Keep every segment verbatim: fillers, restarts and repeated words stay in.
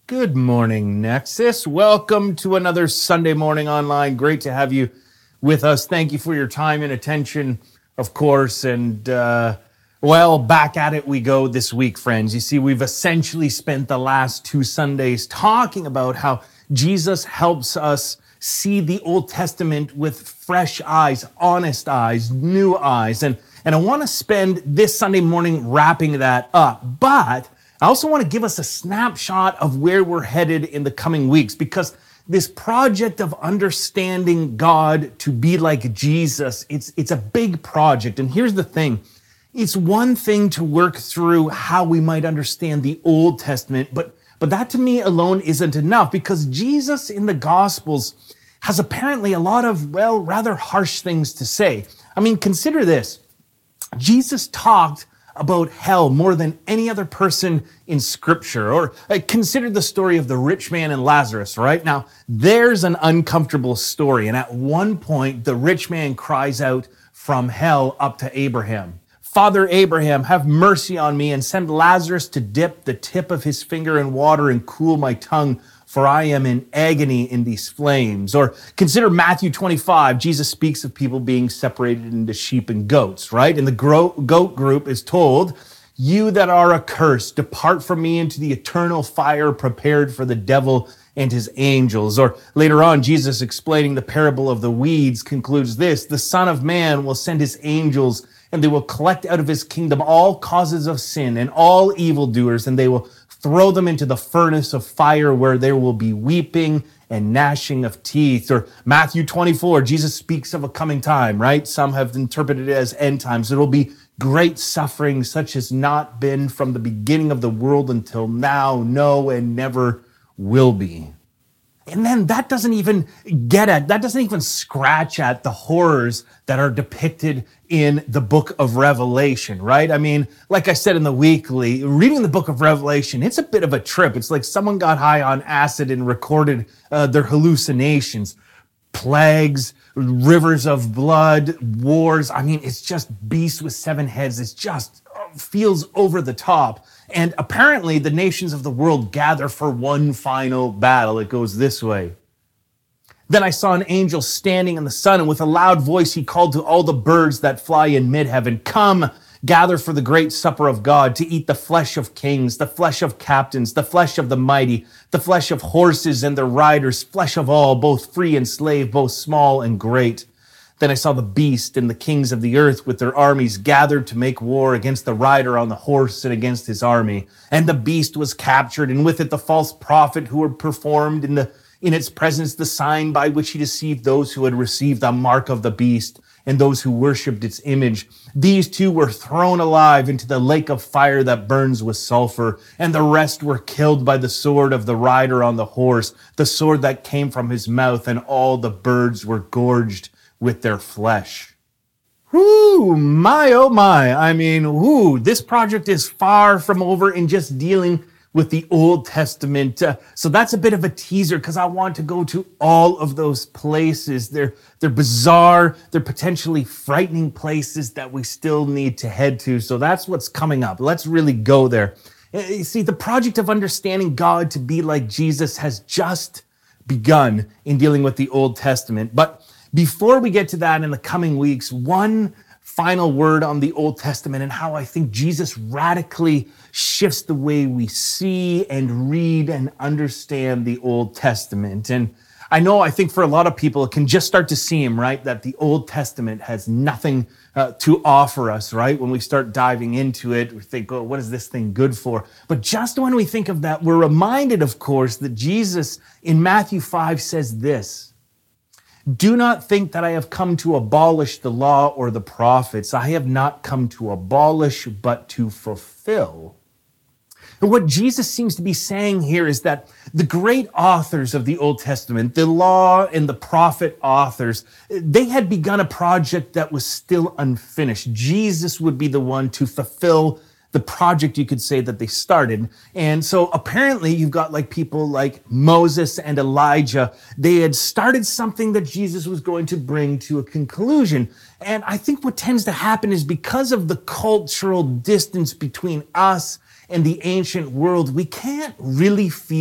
Good morning, Nexus. Welcome to another Sunday morning online. Great to have you with us. Thank you for your time and attention, of course. And, uh, well, back at it we go this week, friends. You see, we've essentially spent the last two Sundays talking about how Jesus helps us see the Old Testament with fresh eyes, honest eyes, new eyes. And, and I want to spend this Sunday morning wrapping that up. But I also want to give us a snapshot of where we're headed in the coming weeks, because this project of understanding God to be like Jesus, it's, it's a big project. And here's the thing. It's one thing to work through how we might understand the Old Testament, but, but that to me alone isn't enough, because Jesus in the Gospels has apparently a lot of, well, rather harsh things to say. I mean, consider this. Jesus talked about hell more than any other person in Scripture. Or uh, consider the story of the rich man and Lazarus, right? Now, there's an uncomfortable story. And at one point, the rich man cries out from hell up to Abraham, "Father Abraham, have mercy on me and send Lazarus to dip the tip of his finger in water and cool my tongue, for I am in agony in these flames." Or consider Matthew twenty-five. Jesus speaks of people being separated into sheep and goats, right? And the gro- goat group is told, "You that are accursed, depart from me into the eternal fire prepared for the devil and his angels." Or later on, Jesus explaining the parable of the weeds concludes this: "The Son of Man will send his angels, and they will collect out of his kingdom all causes of sin and all evildoers, and they will throw them into the furnace of fire where there will be weeping and gnashing of teeth." Or Matthew twenty-four, Jesus speaks of a coming time, right? Some have interpreted it as end times. There will be great suffering such as not been from the beginning of the world until now, no, and never will be. And then that doesn't even get at, that doesn't even scratch at the horrors that are depicted in the book of Revelation, right? I mean, like I said in the weekly, reading the book of Revelation, it's a bit of a trip. It's like someone got high on acid and recorded uh, their hallucinations. Plagues, rivers of blood, wars. I mean, it's just beasts with seven heads. It's just feels over the top. And apparently the nations of the world gather for one final battle. It goes this way. "Then I saw an angel standing in the sun, and with a loud voice he called to all the birds that fly in mid-heaven, 'Come, gather for the great supper of God, to eat the flesh of kings, the flesh of captains, the flesh of the mighty, the flesh of horses and their riders, flesh of all, both free and slave, both small and great.' Then I saw the beast and the kings of the earth with their armies gathered to make war against the rider on the horse and against his army. And the beast was captured, and with it the false prophet who had performed in the in its presence the sign by which he deceived those who had received the mark of the beast and those who worshipped its image. These two were thrown alive into the lake of fire that burns with sulfur, and the rest were killed by the sword of the rider on the horse, the sword that came from his mouth, and all the birds were gorged with their flesh." Whoo, my, oh my. I mean, whoo, this project is far from over in just dealing with the Old Testament. Uh, so that's a bit of a teaser, because I want to go to all of those places. They're, they're bizarre, they're potentially frightening places that we still need to head to. So that's what's coming up. Let's really go there. You see, the project of understanding God to be like Jesus has just begun in dealing with the Old Testament. But before we get to that in the coming weeks, one final word on the Old Testament and how I think Jesus radically shifts the way we see and read and understand the Old Testament. And I know, I think for a lot of people, it can just start to seem, right, that the Old Testament has nothing uh, to offer us, right? When we start diving into it, we think, oh, what is this thing good for? But just when we think of that, we're reminded, of course, that Jesus in Matthew five says this: "Do not think that I have come to abolish the law or the prophets. I have not come to abolish, but to fulfill." And what Jesus seems to be saying here is that the great authors of the Old Testament, the law and the prophet authors, they had begun a project that was still unfinished. Jesus would be the one to fulfill the project, you could say, that they started. And so apparently you've got like people like Moses and Elijah. They had started something that Jesus was going to bring to a conclusion. And I think what tends to happen is because of the cultural distance between us and the ancient world, we can't really feel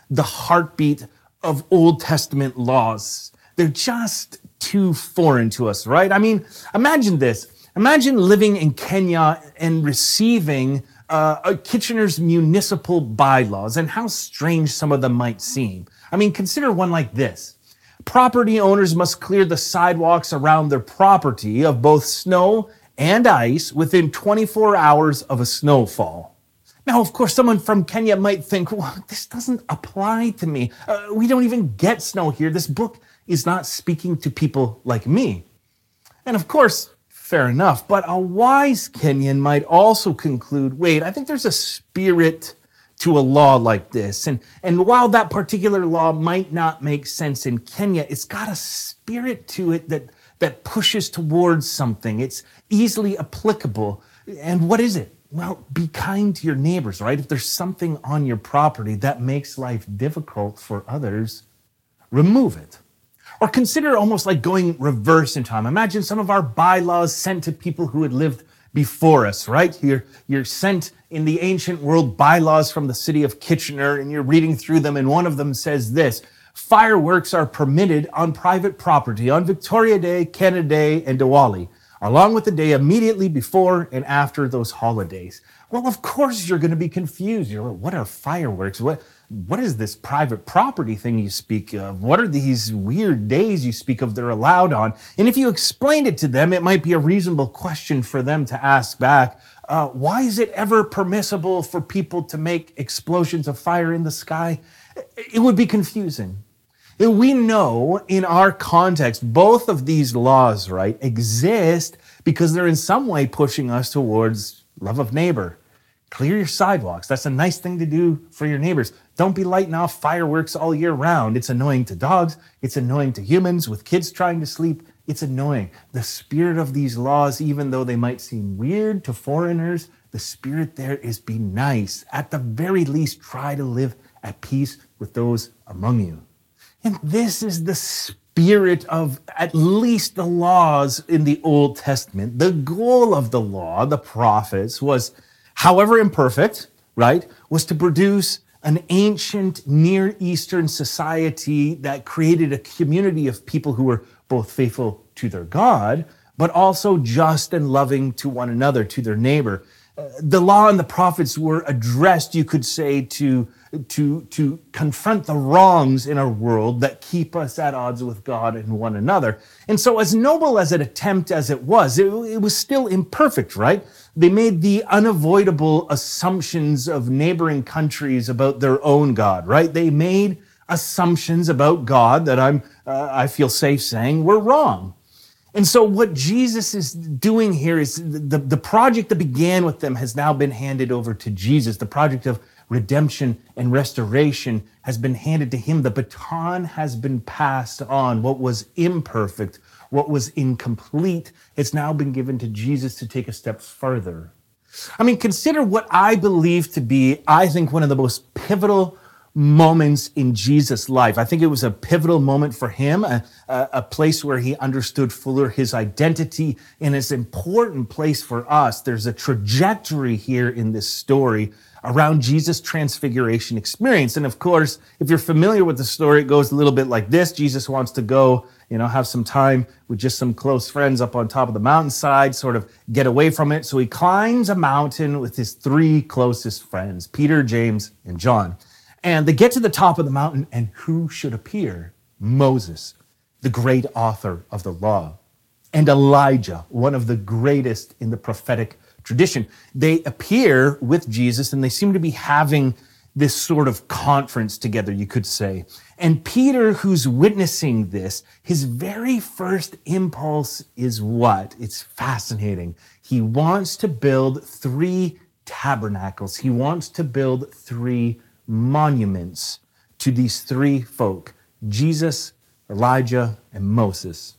the heartbeat of Old Testament laws. They're just too foreign to us, right? I mean, imagine this. Imagine living in Kenya and receiving uh, Kitchener's municipal bylaws and how strange some of them might seem. I mean, consider one like this. Property owners must clear the sidewalks around their property of both snow and ice within twenty-four hours of a snowfall. Now, of course, someone from Kenya might think, well, this doesn't apply to me. Uh, we don't even get snow here. This book is not speaking to people like me. And of course, fair enough, but a wise Kenyan might also conclude, wait, I think there's a spirit to a law like this. And, and while that particular law might not make sense in Kenya, it's got a spirit to it that, that pushes towards something. It's easily applicable. And what is it? Well, be kind to your neighbors, right? If there's something on your property that makes life difficult for others, remove it. Or consider almost like going reverse in time. Imagine some of our bylaws sent to people who had lived before us, right? You're, you're sent in the ancient world bylaws from the city of Kitchener, and you're reading through them, and one of them says this: fireworks are permitted on private property on Victoria Day, Canada Day, and Diwali, along with the day immediately before and after those holidays. Well, of course you're going to be confused. You're like, what are fireworks? What, what is this private property thing you speak of? What are these weird days you speak of they're allowed on? And if you explained it to them, it might be a reasonable question for them to ask back. Uh, why is it ever permissible for people to make explosions of fire in the sky? It would be confusing. We know in our context, both of these laws, right, exist because they're in some way pushing us towards love of neighbor. Clear your sidewalks. That's a nice thing to do for your neighbors. Don't be lighting off fireworks all year round. It's annoying to dogs. It's annoying to humans with kids trying to sleep. It's annoying. The spirit of these laws, even though they might seem weird to foreigners, the spirit there is be nice. At the very least, try to live at peace with those among you. And this is the spirit of at least the laws in the Old Testament. The goal of the law, the prophets, was, however imperfect, right, was to produce an ancient Near Eastern society that created a community of people who were both faithful to their God, but also just and loving to one another, to their neighbor. Uh, the law and the prophets were addressed, you could say, to, to, to confront the wrongs in our world that keep us at odds with God and one another. And so as noble as an attempt as it was, it, it was still imperfect, right? They made the unavoidable assumptions of neighboring countries about their own God, right? They made assumptions about God that I'm, uh, I feel safe saying were wrong. And so what Jesus is doing here is the, the project that began with them has now been handed over to Jesus. The project of redemption and restoration has been handed to him. The baton has been passed on. What was imperfect, what was incomplete, it's now been given to Jesus to take a step further. I mean, consider what I believe to be, I think, one of the most pivotal moments in Jesus' life. I think it was a pivotal moment for him, a, a, a place where he understood fuller his identity, and it's an important place for us. There's a trajectory here in this story around Jesus' transfiguration experience. And of course, if you're familiar with the story, it goes a little bit like this. Jesus wants to go, you know, have some time with just some close friends up on top of the mountainside, sort of get away from it. So he climbs a mountain with his three closest friends, Peter, James, and John. And they get to the top of the mountain, and who should appear? Moses, the great author of the law, and Elijah, one of the greatest in the prophetic tradition. They appear with Jesus, and they seem to be having this sort of conference together, you could say. And Peter, who's witnessing this, his very first impulse is what? It's fascinating. He wants to build three tabernacles. He wants to build three monuments to these three folk, Jesus, Elijah, and Moses.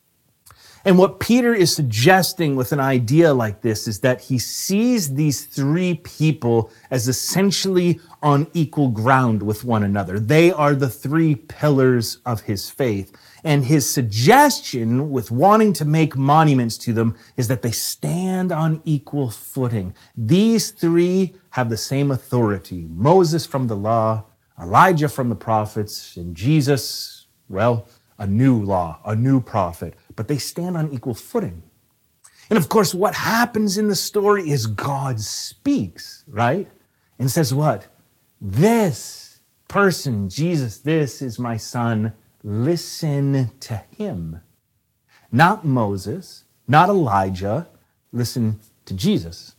And what Peter is suggesting with an idea like this is that he sees these three people as essentially on equal ground with one another. They are the three pillars of his faith. And his suggestion with wanting to make monuments to them is that they stand on equal footing. These three have the same authority. Moses from the law, Elijah from the prophets, and Jesus, well, a new law, a new prophet, but they stand on equal footing. And of course, what happens in the story is God speaks, right? And says what? This person, Jesus, this is my son. Listen to him. Not Moses, not Elijah. Listen to Jesus.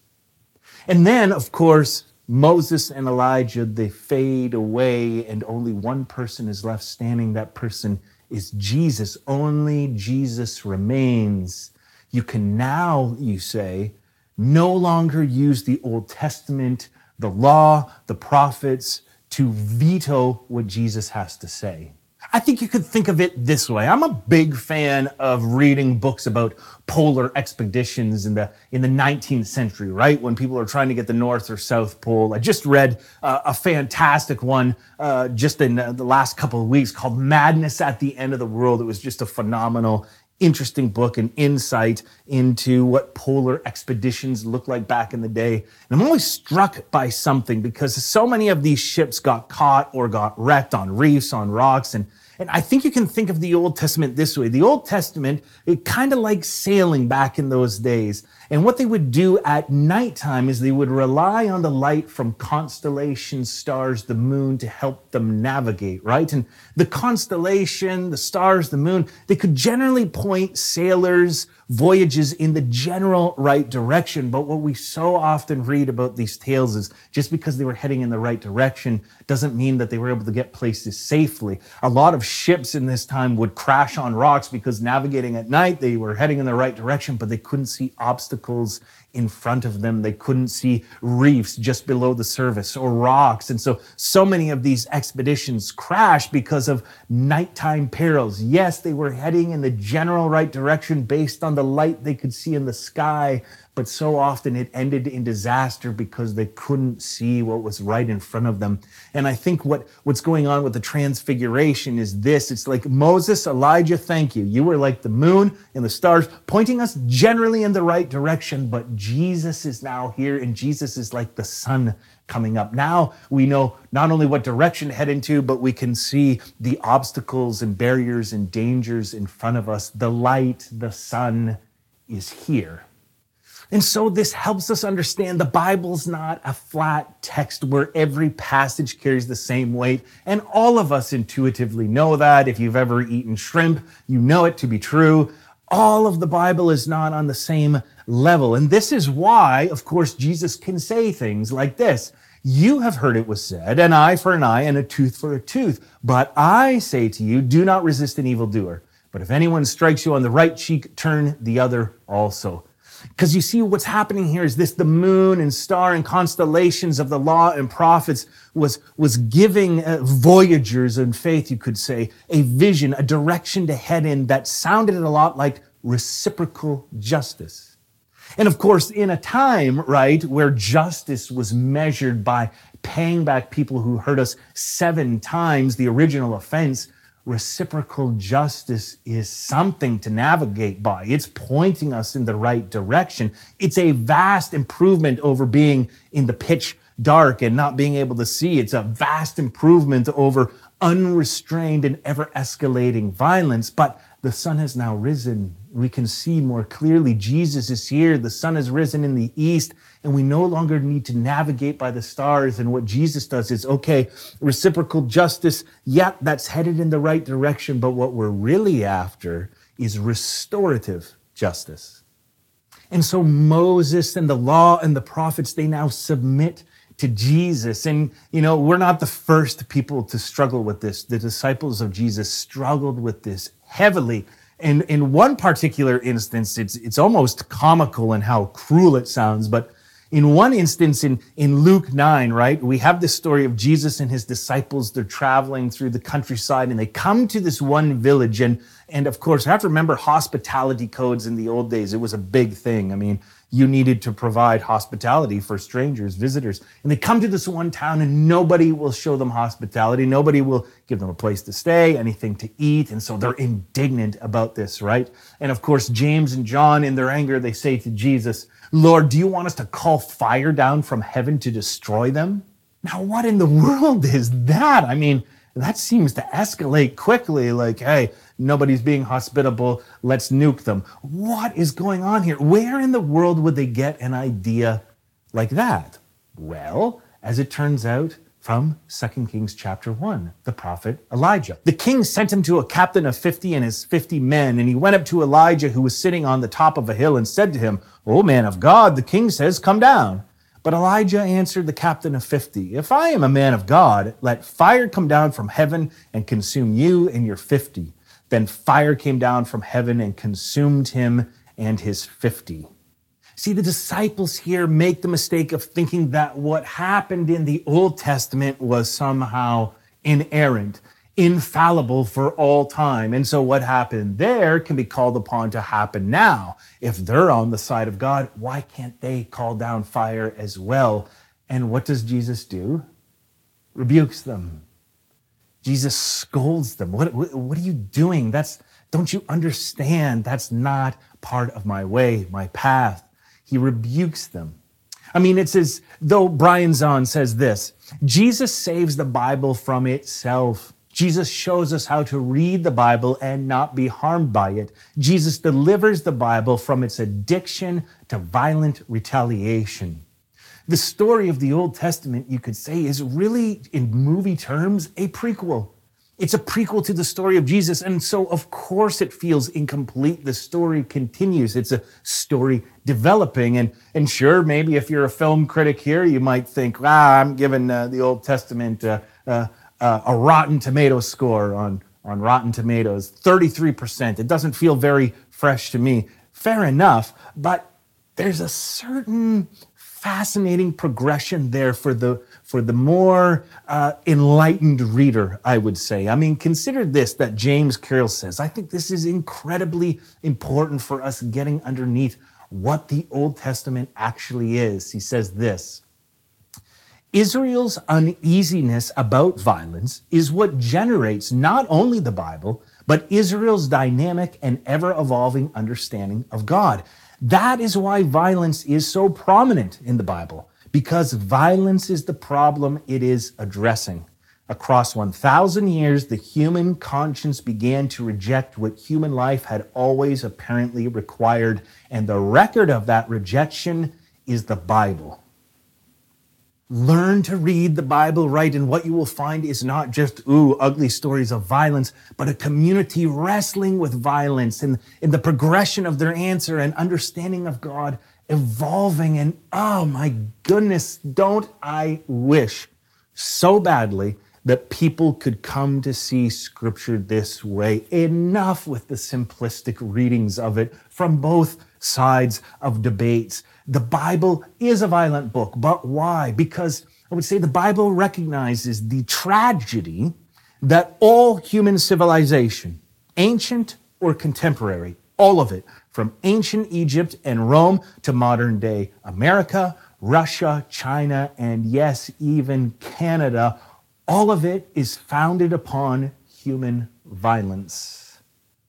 And then, of course, Moses and Elijah, they fade away, and only one person is left standing. That person is Jesus. Only Jesus remains. You can now, you say, no longer use the Old Testament, the law, the prophets, to veto what Jesus has to say. I think you could think of it this way. I'm a big fan of reading books about polar expeditions in the in the nineteenth century, right? When people are trying to get the North or South Pole. I just read uh, a fantastic one uh, just in uh, the last couple of weeks called Madness at the End of the World. It was just a phenomenal, interesting book and insight into what polar expeditions looked like back in the day. And I'm always struck by something because so many of these ships got caught or got wrecked on reefs, on rocks. And, and I think you can think of the Old Testament this way. The Old Testament, it kind of like sailing back in those days. And what they would do at nighttime is they would rely on the light from constellations, stars, the moon to help them navigate, right? And the constellation, the stars, the moon, they could generally point sailors' voyages in the general right direction. But what we so often read about these tales is just because they were heading in the right direction doesn't mean that they were able to get places safely. A lot of ships in this time would crash on rocks because navigating at night, they were heading in the right direction, but they couldn't see obstacles in front of them. They couldn't see reefs just below the surface or rocks. And so, so many of these expeditions crashed because of nighttime perils. Yes, they were heading in the general right direction based on the light they could see in the sky, but so often it ended in disaster because they couldn't see what was right in front of them. And I think what, what's going on with the transfiguration is this. It's like, Moses, Elijah, thank you. You were like the moon and the stars, pointing us generally in the right direction, but Jesus is now here, and Jesus is like the sun coming up. Now we know not only what direction to head into, but we can see the obstacles and barriers and dangers in front of us. The light, the sun is here. And so this helps us understand the Bible's not a flat text where every passage carries the same weight. And all of us intuitively know that. If you've ever eaten shrimp, you know it to be true. All of the Bible is not on the same level. And this is why, of course, Jesus can say things like this. You have heard it was said, an eye for an eye and a tooth for a tooth. But I say to you, do not resist an evildoer. But if anyone strikes you on the right cheek, turn the other also. Because you see, what's happening here is this: the moon and star and constellations of the law and prophets was, was giving uh, voyagers in faith, you could say, a vision, a direction to head in that sounded a lot like reciprocal justice. And of course, in a time, right, where justice was measured by paying back people who hurt us seven times the original offense, reciprocal justice is something to navigate by. It's pointing us in the right direction. It's a vast improvement over being in the pitch dark and not being able to see. It's a vast improvement over unrestrained and ever escalating violence. But the sun has now risen. We can see more clearly. Jesus is here. The sun has risen in the east, and we no longer need to navigate by the stars. And what Jesus does is, okay, reciprocal justice, yep, that's headed in the right direction. But what we're really after is restorative justice. And so Moses and the law and the prophets, they now submit to Jesus. And, you know, we're not the first people to struggle with this. The disciples of Jesus struggled with this heavily. And in one particular instance, it's it's almost comical in how cruel it sounds. But in one instance, in, in Luke nine, right, we have this story of Jesus and his disciples. They're traveling through the countryside and they come to this one village. And, and of course, I have to remember hospitality codes in the old days. It was a big thing. I mean, you needed to provide hospitality for strangers, visitors. And they come to this one town and nobody will show them hospitality. Nobody will give them a place to stay, anything to eat. And so they're indignant about this, right? And of course, James and John, in their anger, they say to Jesus, Lord, do you want us to call fire down from heaven to destroy them? Now, what in the world is that? I mean, that seems to escalate quickly. Like, hey, nobody's being hospitable. Let's nuke them. What is going on here? Where in the world would they get an idea like that? Well, as it turns out, from Second Kings chapter one, the prophet Elijah. The king sent him to a captain of fifty and his fifty men, and he went up to Elijah, who was sitting on the top of a hill, and said to him, "O man of God, the king says, come down." But Elijah answered the captain of fifty, "If I am a man of God, let fire come down from heaven and consume you and your fifty." Then fire came down from heaven and consumed him and his fifty. See, the disciples here make the mistake of thinking that what happened in the Old Testament was somehow inerrant, infallible for all time. And so what happened there can be called upon to happen now. If they're on the side of God, why can't they call down fire as well? And what does Jesus do? Rebukes them. Jesus scolds them. What, what, what are you doing? That's, don't you understand? That's not part of my way, my path. He rebukes them. I mean, it's as though Brian Zahn says this: Jesus saves the Bible from itself. Jesus shows us how to read the Bible and not be harmed by it. Jesus delivers the Bible from its addiction to violent retaliation. The story of the Old Testament, you could say, is really, in movie terms, a prequel. It's a prequel to the story of Jesus, and so of course it feels incomplete. The story continues. It's a story developing, and, and sure, maybe if you're a film critic here, you might think, ah, I'm giving uh, the Old Testament uh, uh, uh, a Rotten Tomatoes score on, on Rotten Tomatoes, thirty-three percent. It doesn't feel very fresh to me. Fair enough, but there's a certain fascinating progression there for the for the more uh, enlightened reader, I would say. I mean, consider this, that James Carroll says. I think this is incredibly important for us getting underneath what the Old Testament actually is. He says this: Israel's uneasiness about violence is what generates not only the Bible, but Israel's dynamic and ever-evolving understanding of God. That is why violence is so prominent in the Bible, because violence is the problem it is addressing. Across one thousand years, the human conscience began to reject what human life had always apparently required, and the record of that rejection is the Bible. Learn to read the Bible right, and what you will find is not just, ooh, ugly stories of violence, but a community wrestling with violence and in the progression of their answer and understanding of God evolving. And oh my goodness, don't I wish so badly that people could come to see Scripture this way. Enough with the simplistic readings of it from both sides of debates. The Bible is a violent book, but why? Because I would say the Bible recognizes the tragedy that all human civilization, ancient or contemporary, all of it, from ancient Egypt and Rome to modern day America, Russia, China, and yes, even Canada, all of it is founded upon human violence.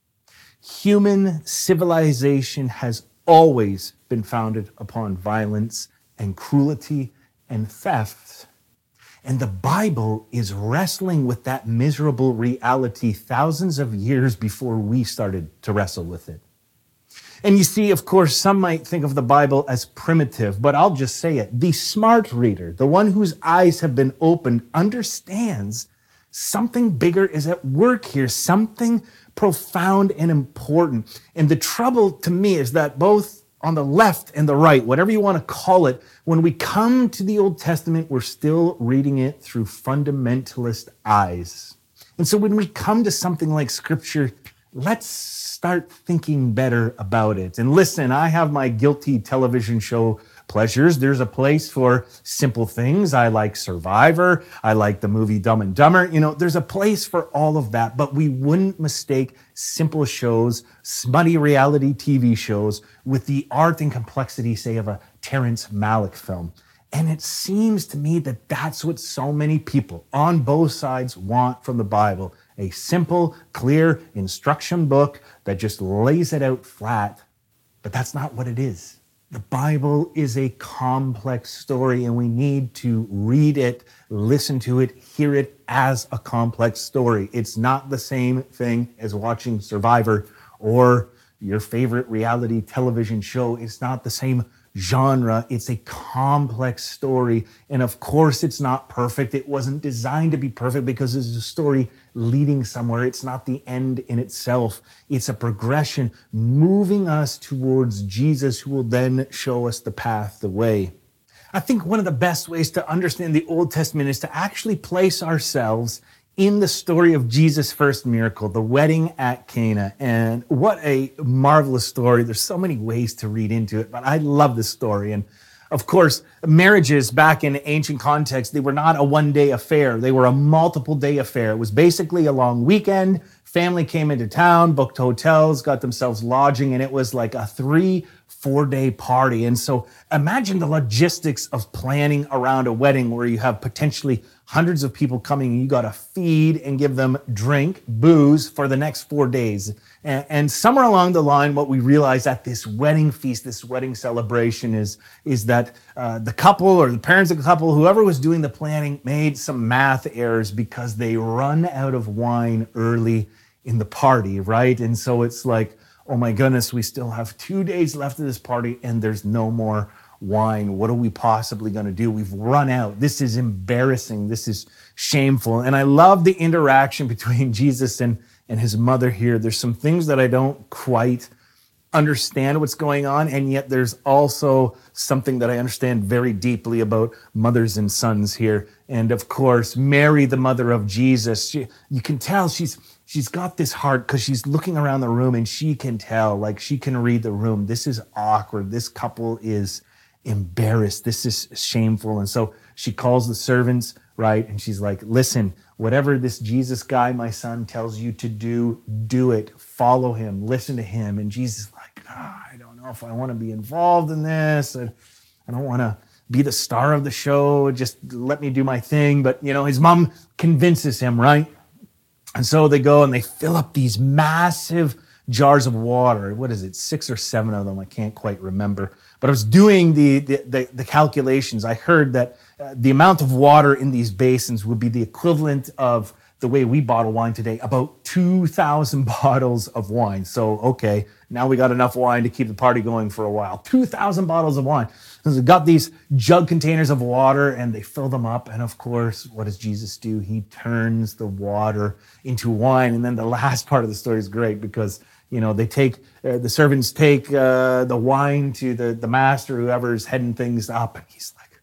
Human civilization has always been founded upon violence and cruelty and theft. And the Bible is wrestling with that miserable reality thousands of years before we started to wrestle with it. And you see, of course, some might think of the Bible as primitive, but I'll just say it. The smart reader, the one whose eyes have been opened, understands something bigger is at work here, something profound and important. And the trouble to me is that both on the left and the right, whatever you want to call it, when we come to the Old Testament, we're still reading it through fundamentalist eyes. And so when we come to something like Scripture, let's start thinking better about it. And listen, I have my guilty television show pleasures. There's a place for simple things. I like Survivor. I like the movie Dumb and Dumber. You know, there's a place for all of that, but we wouldn't mistake simple shows, smutty reality T V shows with the art and complexity, say, of a Terrence Malick film. And it seems to me that that's what so many people on both sides want from the Bible. A simple, clear instruction book that just lays it out flat. But that's not what it is. The Bible is a complex story, and we need to read it, listen to it, hear it as a complex story. It's not the same thing as watching Survivor or your favorite reality television show. It's not the same genre. It's a complex story. And of course, it's not perfect. It wasn't designed to be perfect because it's a story leading somewhere. It's not the end in itself. It's a progression moving us towards Jesus, who will then show us the path, the way. I think one of the best ways to understand the Old Testament is to actually place ourselves in the story of Jesus' first miracle, the wedding at Cana. And what a marvelous story. There's so many ways to read into it, but I love this story. And of course, marriages back in ancient context, they were not a one-day affair. They were a multiple-day affair. It was basically a long weekend. Family came into town, booked hotels, got themselves lodging, and it was like a three, four-day party. And so imagine the logistics of planning around a wedding where you have potentially hundreds of people coming and you got to feed and give them drink, booze for the next four days. And, and somewhere along the line, what we realized at this wedding feast, this wedding celebration is, is that uh, the couple or the parents of the couple, whoever was doing the planning, made some math errors because they run out of wine early in the party, right? And so it's like, oh my goodness, we still have two days left of this party and there's no more wine. What are we possibly going to do? We've run out. This is embarrassing. This is shameful. And I love the interaction between Jesus and, and his mother here. There's some things that I don't quite understand what's going on, and yet there's also something that I understand very deeply about mothers and sons here. And of course, Mary, the mother of Jesus, she, you can tell she's she's got this heart because she's looking around the room and she can tell, like she can read the room. This is awkward. This couple is embarrassed. This is shameful. And so she calls the servants, right? And she's like, listen, whatever this Jesus guy, my son, tells you to do, do it. Follow him. Listen to him. And Jesus is like, oh, I don't know if I want to be involved in this. I, I don't want to be the star of the show. Just let me do my thing. But, you know, his mom convinces him, right? And so they go and they fill up these massive jars of water. What is it? Six or seven of them. I can't quite remember. But I was doing the, the, the, the calculations. I heard that uh, the amount of water in these basins would be the equivalent of the way we bottle wine today, about two thousand bottles of wine. So, okay, now we got enough wine to keep the party going for a while. two thousand bottles of wine. So they got these jug containers of water and they fill them up. And of course, what does Jesus do? He turns the water into wine. And then the last part of the story is great because, you know, they take, uh, the servants take uh, the wine to the, the master, whoever's heading things up. And he's like,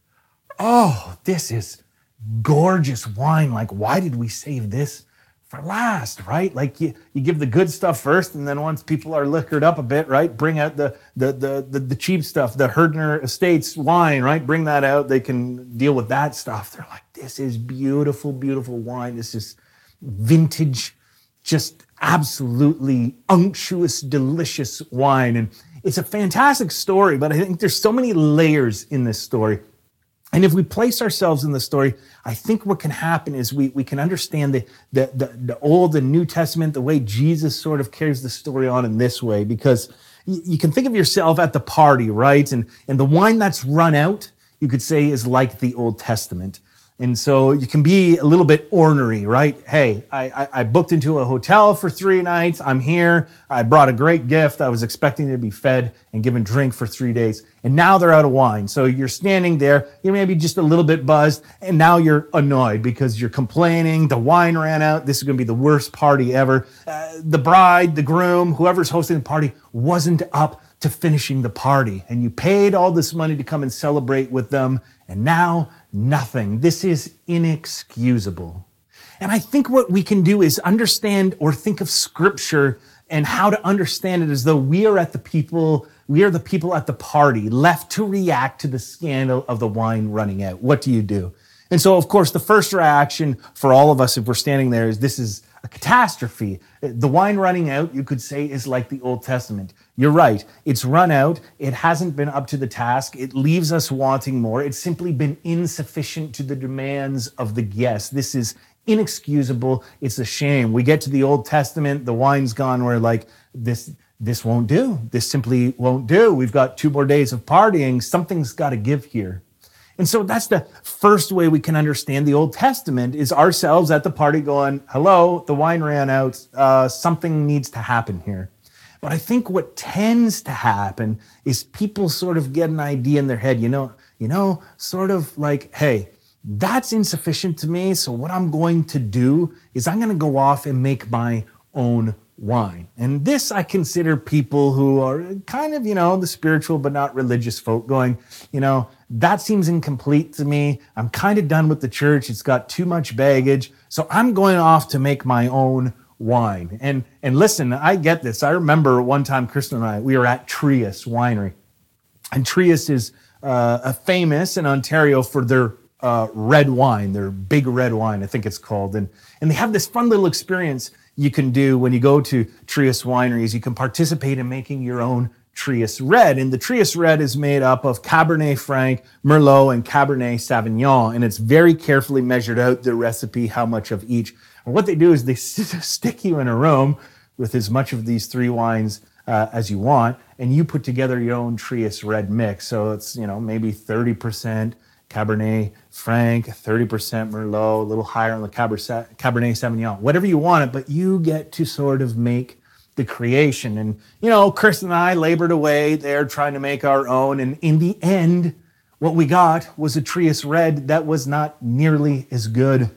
oh, this is gorgeous wine. Like, why did we save this for last, right? Like you, you give the good stuff first, and then once people are liquored up a bit, right, bring out the the the the, the cheap stuff, the Herdner Estates wine, right? Bring that out. They can deal with that stuff. They're like, this is beautiful, beautiful wine. This is vintage, just absolutely unctuous, delicious wine. And it's a fantastic story, but I think there's so many layers in this story. And if we place ourselves in the story, I think what can happen is we, we can understand the, the, the, the Old and New Testament, the way Jesus sort of carries the story on in this way, because you, you can think of yourself at the party, right? And, and the wine that's run out, you could say, is like the Old Testament. And so you can be a little bit ornery, right? Hey, I, I, I booked into a hotel for three nights. I'm here. I brought a great gift. I was expecting to be fed and given drink for three days. And now they're out of wine. So you're standing there. You're maybe just a little bit buzzed. And now you're annoyed because you're complaining. The wine ran out. This is going to be the worst party ever. Uh, the bride, the groom, whoever's hosting the party wasn't up to finishing the party. And you paid all this money to come and celebrate with them. And now nothing. This is inexcusable. And I think what we can do is understand or think of Scripture and how to understand it as though we are at the people, we are the people at the party left to react to the scandal of the wine running out. What do you do? And so, of course, the first reaction for all of us, if we're standing there, is this is a catastrophe. The wine running out, you could say, is like the Old Testament. You're right. It's run out. It hasn't been up to the task. It leaves us wanting more. It's simply been insufficient to the demands of the guests. This is inexcusable. It's a shame. We get to the Old Testament, the wine's gone. We're like, this, this won't do. This simply won't do. We've got two more days of partying. Something's got to give here. And so that's the first way we can understand the Old Testament is ourselves at the party going, hello, the wine ran out. Uh, something needs to happen here. But I think what tends to happen is people sort of get an idea in their head, you know, you know, sort of like, hey, that's insufficient to me. So what I'm going to do is I'm going to go off and make my own wine. And this I consider people who are kind of, you know, the spiritual but not religious folk going, you know, that seems incomplete to me. I'm kind of done with the church. It's got too much baggage. So I'm going off to make my own wine. And and listen, I get this. I remember one time Kristen and I, we were at Trius Winery. And Trius is uh, famous in Ontario for their uh, red wine, their big red wine, I think it's called. And, and they have this fun little experience you can do when you go to Trius Wineries. You can participate in making your own Trius Red. And the Trius Red is made up of Cabernet Franc, Merlot, and Cabernet Sauvignon. And it's very carefully measured out, the recipe, how much of each. And what they do is they stick you in a room with as much of these three wines uh, as you want, and you put together your own Trius Red mix. So it's, you know, maybe thirty percent Cabernet Franc, thirty percent Merlot, a little higher on the Cabernet Sauvignon, whatever you want it, but you get to sort of make the creation. And, you know, Chris and I labored away there trying to make our own. And in the end, what we got was a Trius Red that was not nearly as good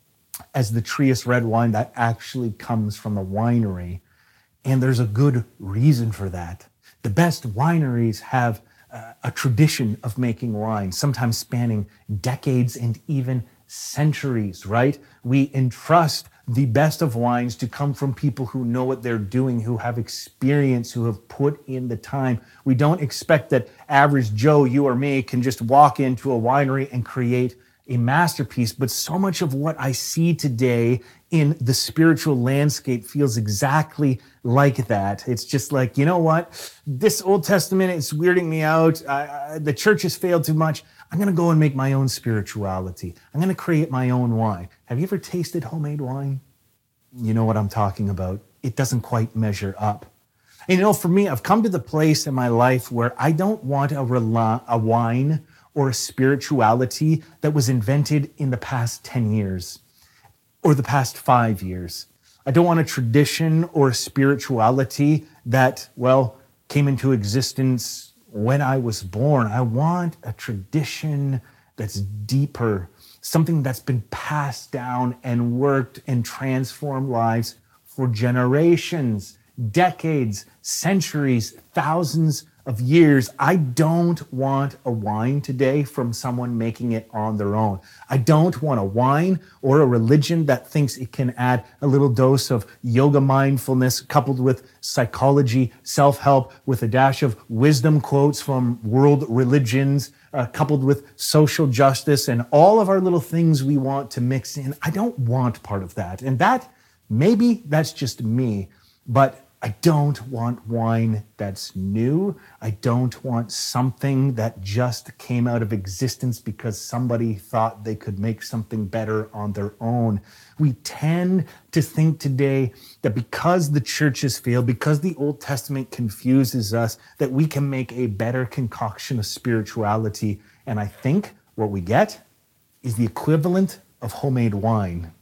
as the Trius Red wine that actually comes from the winery. And there's a good reason for that. The best wineries have uh, a tradition of making wine, sometimes spanning decades and even centuries, right? We entrust the best of wines to come from people who know what they're doing, who have experience, who have put in the time. We don't expect that average Joe, you or me, can just walk into a winery and create a masterpiece. But so much of what I see today in the spiritual landscape feels exactly like that. It's just like, you know what? This Old Testament is weirding me out. I, I, the church has failed too much. I'm going to go and make my own spirituality. I'm going to create my own wine. Have you ever tasted homemade wine? You know what I'm talking about. It doesn't quite measure up. And you know, for me, I've come to the place in my life where I don't want a, rela- a wine or a spirituality that was invented in the past ten years or the past five years. I don't want a tradition or a spirituality that, well, came into existence when I was born. I want a tradition that's deeper, something that's been passed down and worked and transformed lives for generations, decades, centuries, thousands of years. I don't want a wine today from someone making it on their own. I don't want a wine or a religion that thinks it can add a little dose of yoga mindfulness coupled with psychology, self-help, with a dash of wisdom quotes from world religions, uh, coupled with social justice and all of our little things we want to mix in. I don't want part of that. And that, maybe that's just me, but I don't want wine that's new. I don't want something that just came out of existence because somebody thought they could make something better on their own. We tend to think today that because the church has failed, because the Old Testament confuses us, that we can make a better concoction of spirituality. And I think what we get is the equivalent of homemade wine.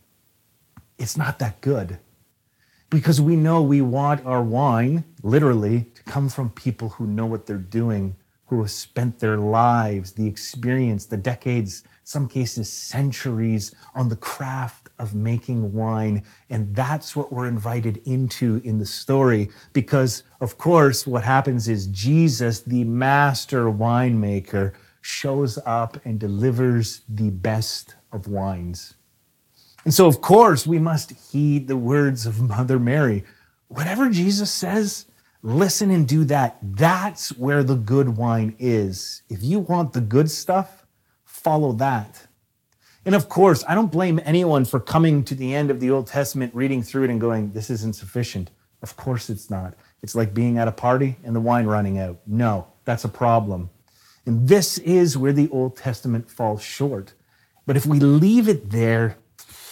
It's not that good. Because we know we want our wine, literally, to come from people who know what they're doing, who have spent their lives, the experience, the decades, some cases centuries, on the craft of making wine. And that's what we're invited into in the story. Because, of course, what happens is Jesus, the master winemaker, shows up and delivers the best of wines. And so, of course, we must heed the words of Mother Mary. Whatever Jesus says, listen and do that. That's where the good wine is. If you want the good stuff, follow that. And of course, I don't blame anyone for coming to the end of the Old Testament, reading through it and going, this isn't sufficient. Of course it's not. It's like being at a party and the wine running out. No, that's a problem. And this is where the Old Testament falls short. But if we leave it there,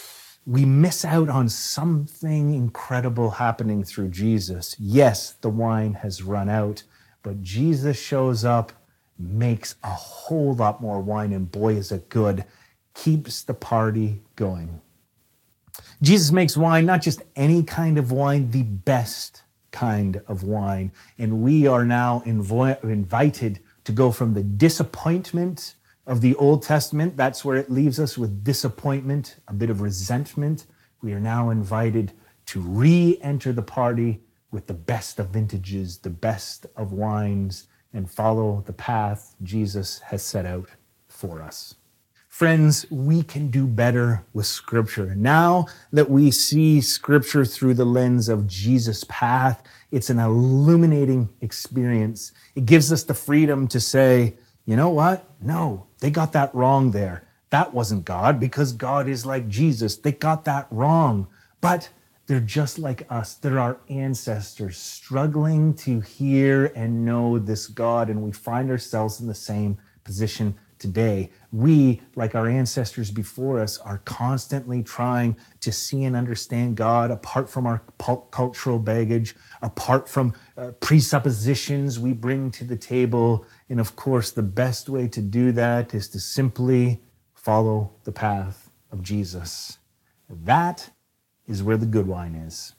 we miss out on something incredible happening through Jesus. Yes, the wine has run out, but Jesus shows up, makes a whole lot more wine, and boy, is it good. Keeps the party going. Jesus makes wine, not just any kind of wine, the best kind of wine. And we are now invo- invited to go from the disappointment of the Old Testament, that's where it leaves us, with disappointment, a bit of resentment. We are now invited to re-enter the party with the best of vintages, the best of wines, and follow the path Jesus has set out for us. Friends, we can do better with Scripture. Now that we see Scripture through the lens of Jesus' path, it's an illuminating experience. It gives us the freedom to say, you know what? No, they got that wrong there. That wasn't God, because God is like Jesus. They got that wrong. But they're just like us. They're our ancestors struggling to hear and know this God, and we find ourselves in the same position today. We, like our ancestors before us, are constantly trying to see and understand God apart from our cultural baggage, apart from uh, presuppositions we bring to the table. And of course, the best way to do that is to simply follow the path of Jesus. That is where the good wine is.